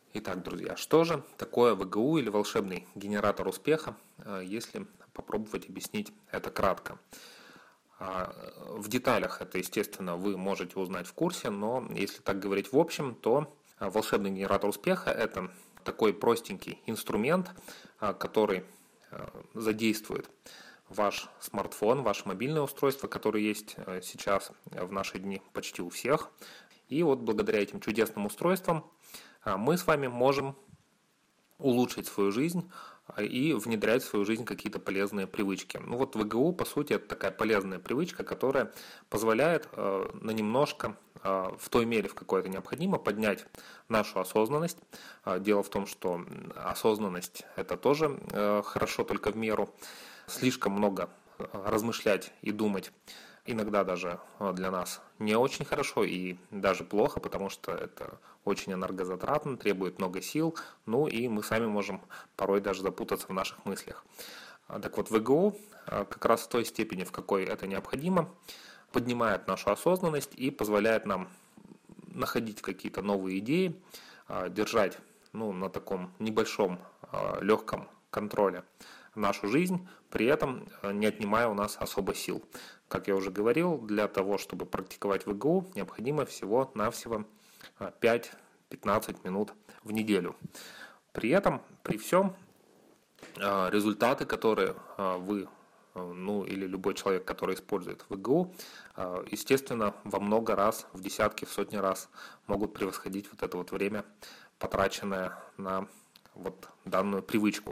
Итак, друзья, что же такое ВГУ или волшебный генератор успеха, если попробовать объяснить это кратко? В деталях это, естественно, вы можете узнать в курсе, но если так говорить в общем, то волшебный генератор успеха – это такой простенький инструмент, который задействует ваш смартфон, ваше мобильное устройство, которое есть сейчас в наши дни почти у всех. И вот благодаря этим чудесным устройствам мы с вами можем улучшить свою жизнь и внедрять в свою жизнь какие-то полезные привычки. Ну вот ВГУ, по сути, это такая полезная привычка, которая позволяет на немножко, в той мере, в какой это необходимо, поднять нашу осознанность. Дело в том, что осознанность – это тоже хорошо, только в меру. Слишком много размышлять и думать иногда даже для нас не очень хорошо и даже плохо, потому что это очень энергозатратно, требует много сил, ну и мы сами можем порой даже запутаться в наших мыслях. Так вот, ВГУ как раз в той степени, в какой это необходимо, поднимает нашу осознанность и позволяет нам находить какие-то новые идеи, держать на таком небольшом легком контроле нашу жизнь, при этом не отнимая у нас особо сил. Как я уже говорил, для того, чтобы практиковать ВГУ, необходимо всего-навсего 5-15 минут в неделю. При этом, при всем, результаты, которые вы, или любой человек, который использует ВГУ, естественно, во много раз, в десятки, в сотни раз могут превосходить вот это вот время, потраченное на вот данную привычку.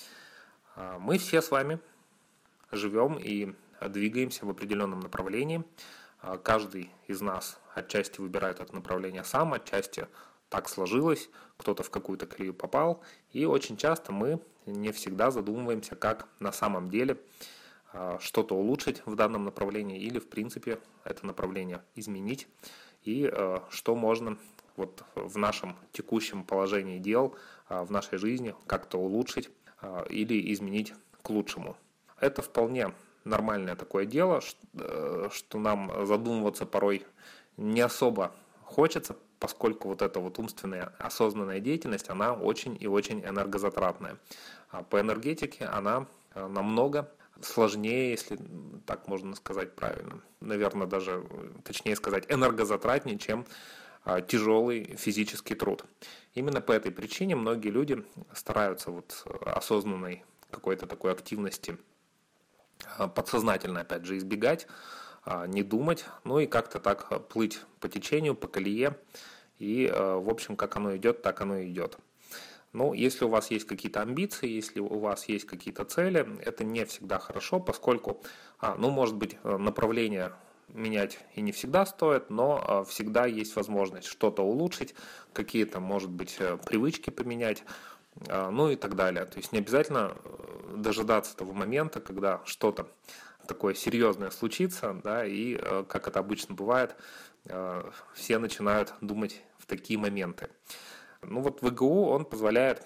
Мы все с вами живем и двигаемся в определенном направлении. Каждый из нас отчасти выбирает это направление сам, отчасти так сложилось, кто-то в какую-то колею попал. И очень часто мы не всегда задумываемся, как на самом деле что-то улучшить в данном направлении или, в принципе, это направление изменить. И что можно вот в нашем текущем положении дел, в нашей жизни как-то улучшить или изменить к лучшему. Это вполне нормальное такое дело, что нам задумываться порой не особо хочется, поскольку вот эта вот умственная осознанная деятельность, она очень и очень энергозатратная. По энергетике она намного сложнее, если так можно сказать правильно. Наверное, даже точнее сказать, энергозатратнее, чем тяжелый физический труд. Именно по этой причине многие люди стараются вот осознанной какой-то такой активности подсознательно, опять же, избегать, не думать, и как-то так плыть по течению, по колее, и, в общем, как оно идет, так оно и идет. Если у вас есть какие-то амбиции, если у вас есть какие-то цели, это не всегда хорошо, поскольку, может быть, направление менять и не всегда стоит, но всегда есть возможность что-то улучшить, какие-то, может быть, привычки поменять, и так далее. То есть не обязательно дожидаться того момента, когда что-то такое серьезное случится, да, и, как это обычно бывает, все начинают думать в такие моменты. Вот ВГУ, он позволяет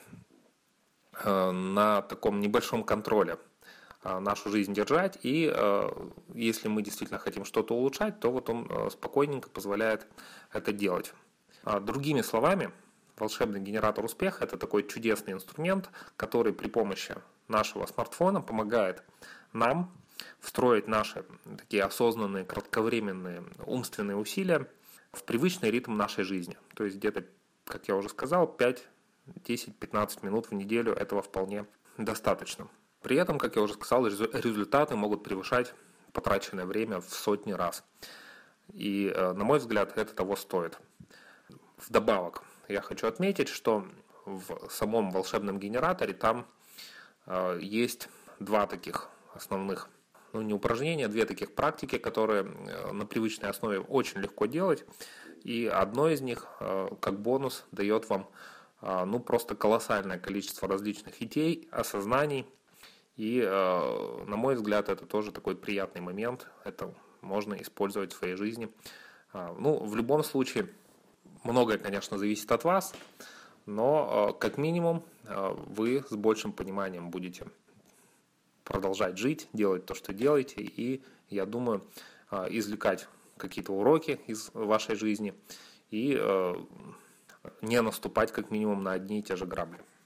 на таком небольшом контроле нашу жизнь держать, и если мы действительно хотим что-то улучшать, то вот он спокойненько позволяет это делать. Другими словами, волшебный генератор успеха – это такой чудесный инструмент, который при помощи нашего смартфона помогает нам встроить наши такие осознанные, кратковременные умственные усилия в привычный ритм нашей жизни. То есть где-то, как я уже сказал, 5, 10, 15 минут в неделю этого вполне достаточно. При этом, как я уже сказал, результаты могут превышать потраченное время в сотни раз. И, на мой взгляд, это того стоит. Вдобавок, я хочу отметить, что в самом волшебном генераторе там есть два таких основных, не упражнения, две таких практики, которые на привычной основе очень легко делать. И одно из них, как бонус, дает вам просто колоссальное количество различных идей, осознаний. И, на мой взгляд, это тоже такой приятный момент. Это можно использовать в своей жизни. В любом случае, многое, конечно, зависит от вас, но как минимум вы с большим пониманием будете продолжать жить, делать то, что делаете, и, я думаю, извлекать какие-то уроки из вашей жизни и не наступать как минимум на одни и те же грабли.